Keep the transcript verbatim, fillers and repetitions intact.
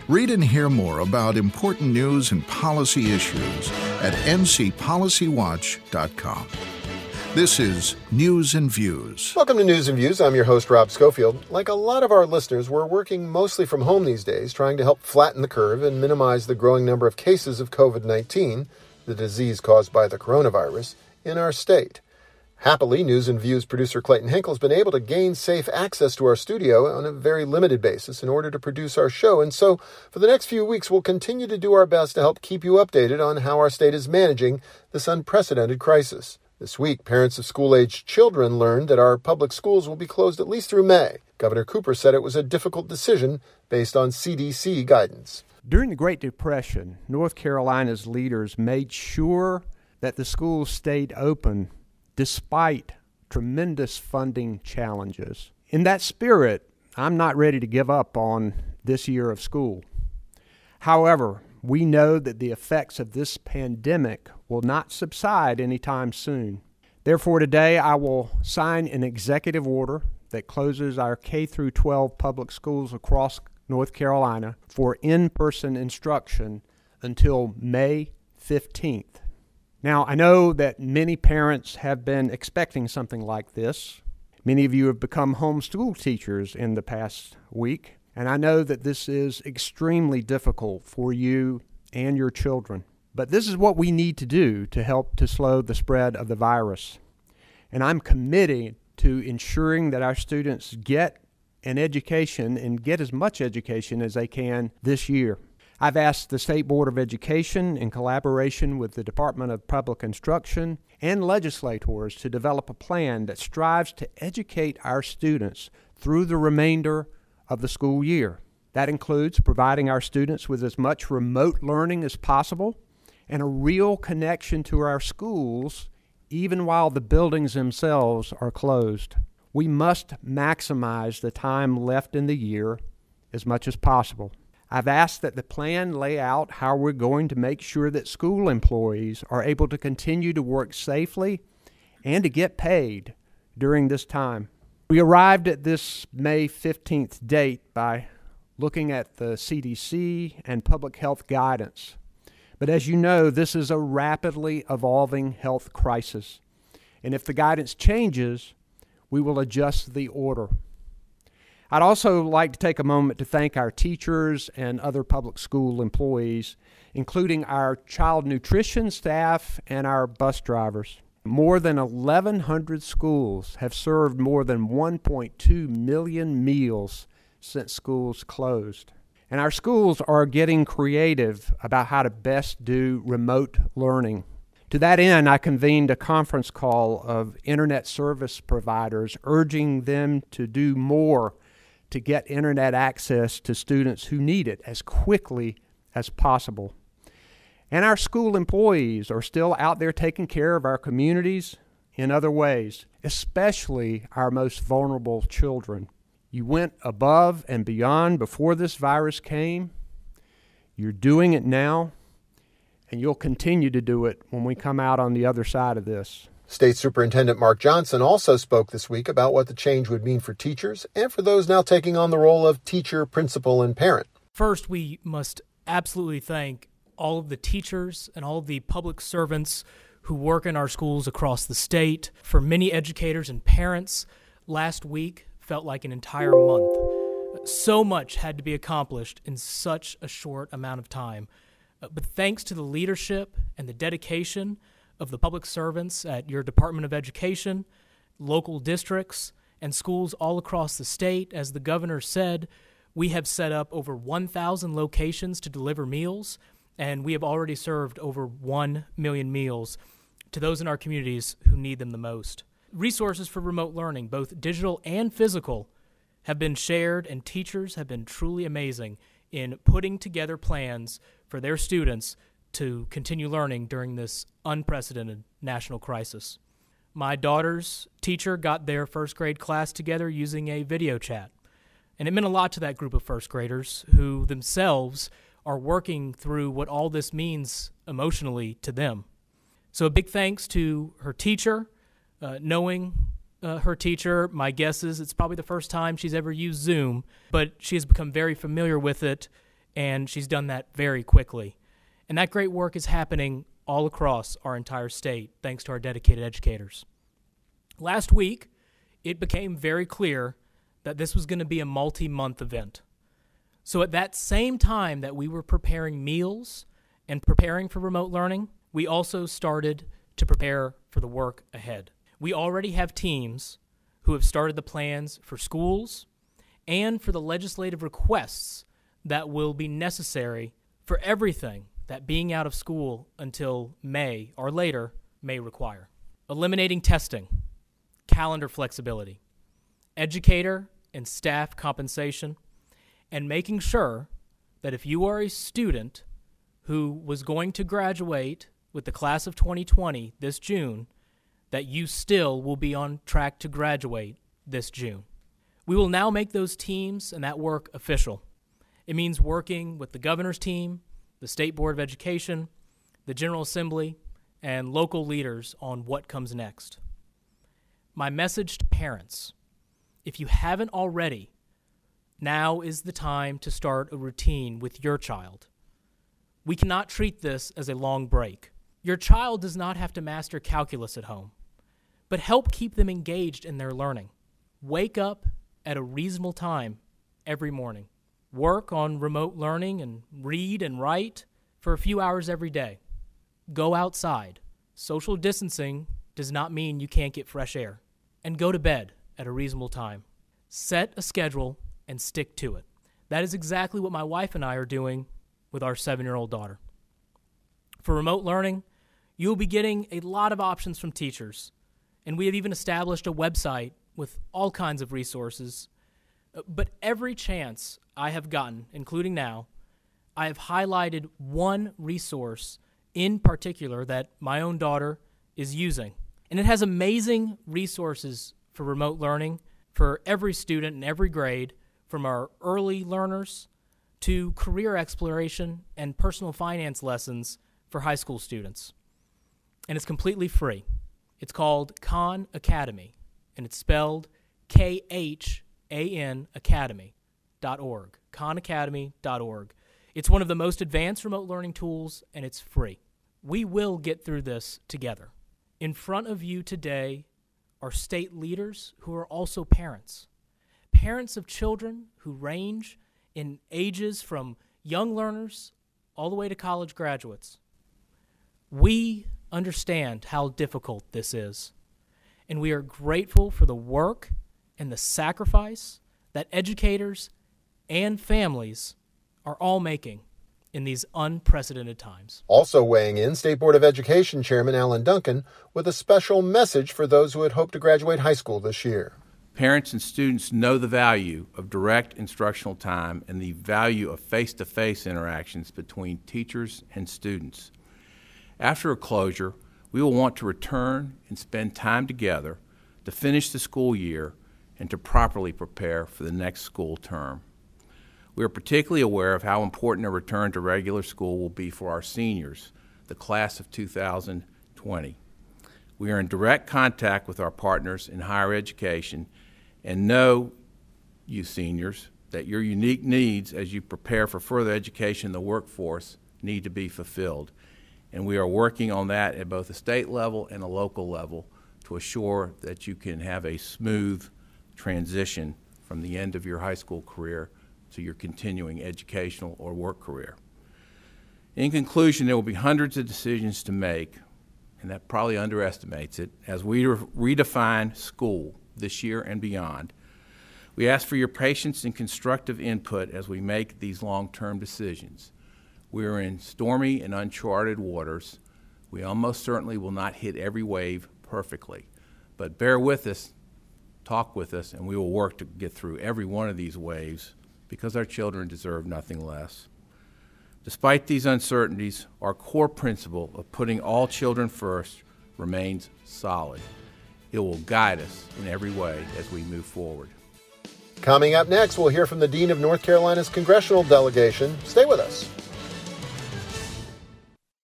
Read and hear more about important news and policy issues at n c policy watch dot com. This is News and Views. Welcome to News and Views. I'm your host, Rob Schofield. Like a lot of our listeners, we're working mostly from home these days, trying to help flatten the curve and minimize the growing number of cases of covid nineteen, the disease caused by the coronavirus, in our state. Happily, News and Views producer Clayton Hinkle has been able to gain safe access to our studio on a very limited basis in order to produce our show, and so for the next few weeks we'll continue to do our best to help keep you updated on how our state is managing this unprecedented crisis. This week, parents of school-aged children learned that our public schools will be closed at least through May. Governor Cooper said it was a difficult decision based on C D C guidance. During the Great Depression, North Carolina's leaders made sure that the schools stayed open despite tremendous funding challenges. In that spirit, I'm not ready to give up on this year of school. However, we know that the effects of this pandemic will not subside anytime soon. Therefore, today I will sign an executive order that closes our K through twelve public schools across North Carolina for in-person instruction until May fifteenth. Now, I know that many parents have been expecting something like this. Many of you have become homeschool teachers in the past week, and I know that this is extremely difficult for you and your children. But this is what we need to do to help to slow the spread of the virus. And I'm committed to ensuring that our students get an education and get as much education as they can this year. I've asked the State Board of Education, in collaboration with the Department of Public Instruction and legislators, to develop a plan that strives to educate our students through the remainder of the school year. That includes providing our students with as much remote learning as possible and a real connection to our schools, even while the buildings themselves are closed. We must maximize the time left in the year as much as possible. I've asked that the plan lay out how we're going to make sure that school employees are able to continue to work safely and to get paid during this time. We arrived at this May fifteenth date by looking at the C D C and public health guidance. But as you know, this is a rapidly evolving health crisis. And if the guidance changes, we will adjust the order. I'd also like to take a moment to thank our teachers and other public school employees, including our child nutrition staff and our bus drivers. More than eleven hundred schools have served more than one point two million meals since schools closed. And our schools are getting creative about how to best do remote learning. To that end, I convened a conference call of internet service providers, urging them to do more to get internet access to students who need it as quickly as possible. And our school employees are still out there taking care of our communities in other ways, especially our most vulnerable children. You went above and beyond before this virus came. You're doing it now, and you'll continue to do it when we come out on the other side of this. State Superintendent Mark Johnson also spoke this week about what the change would mean for teachers and for those now taking on the role of teacher, principal, and parent. First, we must absolutely thank all of the teachers and all of the public servants who work in our schools across the state. For many educators and parents, last week felt like an entire month. So much had to be accomplished in such a short amount of time. But thanks to the leadership and the dedication of the public servants at your Department of Education, local districts, and schools all across the state, as the governor said, we have set up over one thousand locations to deliver meals, and we have already served over one million meals to those in our communities who need them the most. Resources for remote learning, both digital and physical, have been shared, and teachers have been truly amazing in putting together plans for their students to continue learning during this unprecedented national crisis. My daughter's teacher got their first grade class together using a video chat, and it meant a lot to that group of first graders who themselves are working through what all this means emotionally to them. So a big thanks to her teacher. Uh, knowing uh, her teacher, my guess is it's probably the first time she's ever used Zoom, but she has become very familiar with it and she's done that very quickly. And that great work is happening all across our entire state, thanks to our dedicated educators. Last week, it became very clear that this was going to be a multi-month event. So at that same time that we were preparing meals and preparing for remote learning, we also started to prepare for the work ahead. We already have teams who have started the plans for schools and for the legislative requests that will be necessary for everything that being out of school until May or later may require. Eliminating testing, calendar flexibility, educator and staff compensation, and making sure that if you are a student who was going to graduate with the class of twenty twenty this June, that you still will be on track to graduate this June. We will now make those teams and that work official. It means working with the governor's team, the State Board of Education, the General Assembly, and local leaders on what comes next. My message to parents, if you haven't already, now is the time to start a routine with your child. We cannot treat this as a long break. Your child does not have to master calculus at home, but help keep them engaged in their learning. Wake up at a reasonable time every morning. Work on remote learning and read and write for a few hours every day. Go outside. Social distancing does not mean you can't get fresh air. And go to bed at a reasonable time. Set a schedule and stick to it. That is exactly what my wife and I are doing with our seven-year-old daughter. For remote learning, you will be getting a lot of options from teachers, and we have even established a website with all kinds of resources. But every chance I have gotten, including now, I have highlighted one resource in particular that my own daughter is using. And it has amazing resources for remote learning for every student in every grade, from our early learners to career exploration and personal finance lessons for high school students. And it's completely free. It's called Khan Academy, and it's spelled K H A N Academy dot org, khan academy dot org. It's one of the most advanced remote learning tools, and it's free. We will get through this together. In front of you today are state leaders who are also parents. Parents of children who range in ages from young learners all the way to college graduates. We understand how difficult this is, and we are grateful for the work and the sacrifice that educators and families are all making in these unprecedented times. Also weighing in, State Board of Education Chairman Alan Duncan with a special message for those who had hoped to graduate high school this year. Parents and students know the value of direct instructional time and the value of face-to-face interactions between teachers and students. After a closure, we will want to return and spend time together to finish the school year and to properly prepare for the next school term. We are particularly aware of how important a return to regular school will be for our seniors, the class of two thousand twenty. We are in direct contact with our partners in higher education and know, you seniors, that your unique needs as you prepare for further education in the workforce need to be fulfilled. And we are working on that at both the state level and a local level to assure that you can have a smooth transition from the end of your high school career to your continuing educational or work career. In conclusion, there will be hundreds of decisions to make, and that probably underestimates it, as we re- redefine school this year and beyond. We ask for your patience and constructive input as we make these long-term decisions. We are in stormy and uncharted waters. We almost certainly will not hit every wave perfectly, but bear with us, talk with us, and we will work to get through every one of these waves because our children deserve nothing less. Despite these uncertainties, our core principle of putting all children first remains solid. It will guide us in every way as we move forward. Coming up next, we'll hear from the Dean of North Carolina's congressional delegation. Stay with us.